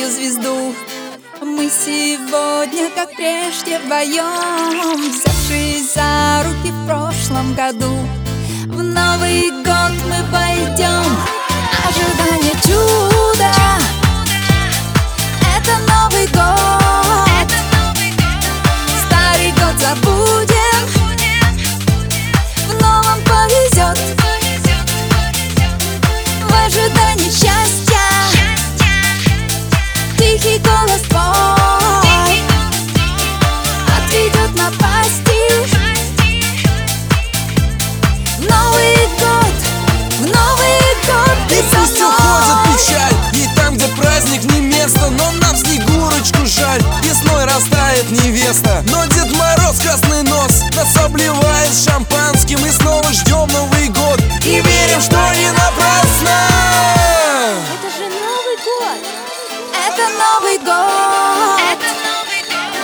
звезду. Мы сегодня, как прежде, вдвоем, взявшись за руки в прошлом году. В Новый год мы пойдем, ожидание чуда. Это Новый год, старый год забудем, в новом повезет. В ожидании счастья тихий голос твой отведет напасти. В Новый год и пусть уходит печаль, и там, где праздник, не место. Но нам Снегурочку жаль, весной растает невеста. Но Дед Мороз, красный нос, нас обливает шампанским. И снова ждем Новый год и верим, что не напрасно. Это же Новый год! Это Новый год,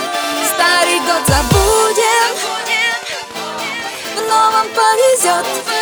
старый год забудем, в новом повезет.